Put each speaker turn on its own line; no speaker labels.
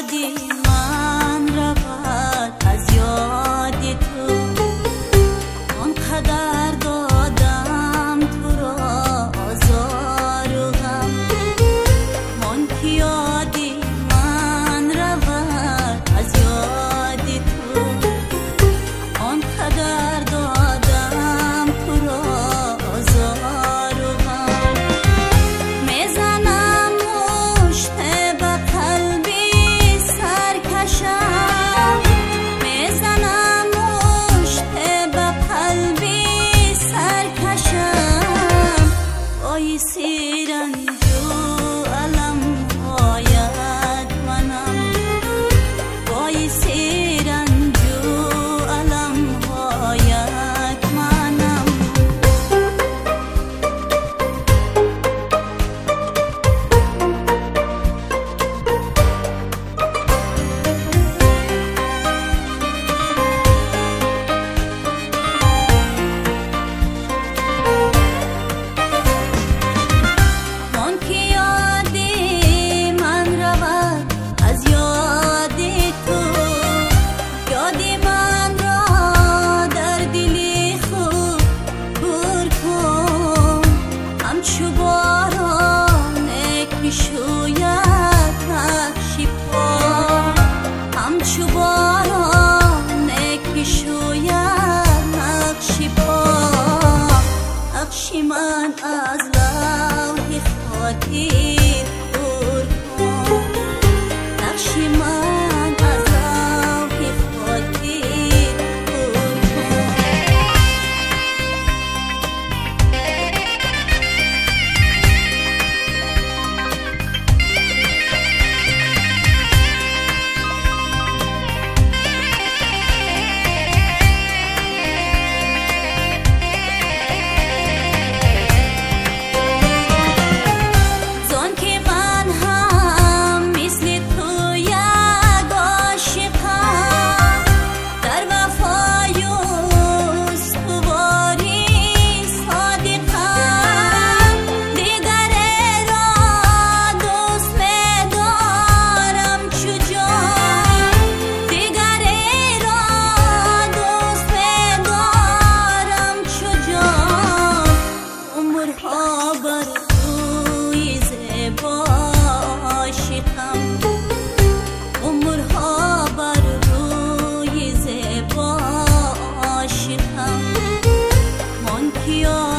یادی من رود از یاد تو، آنقدر دادم تو را آزار و غم. آن که یادی من رود از یاد تو، آنقدر دادم تو را آزار و غم. میزنم مشت به قلبی سرکشم، میزنم مشت به قلبی سرکشم. بایسی رنج و علم هایت منم، بایسی رنج و علم هایت منم. آن که یادی من رود از یاد تو، یادی من را در دلی خود پر کن. همچو باران که شوید نقش پا، همچو باران که شوید نقش پا. نقش من از لوح خاطر پر کن، نقش من از لوح خاطر پر کن. زان که من هم مثل تو یک عاشقم، در وفای استواری صادقم. دیگری را دوست می‌دارم چو جان، دیگری را دوست می‌دارم چو جان. عمرها بر روی زیبا عاشقم، عمرها بر روی زیبا عاشقم. آن که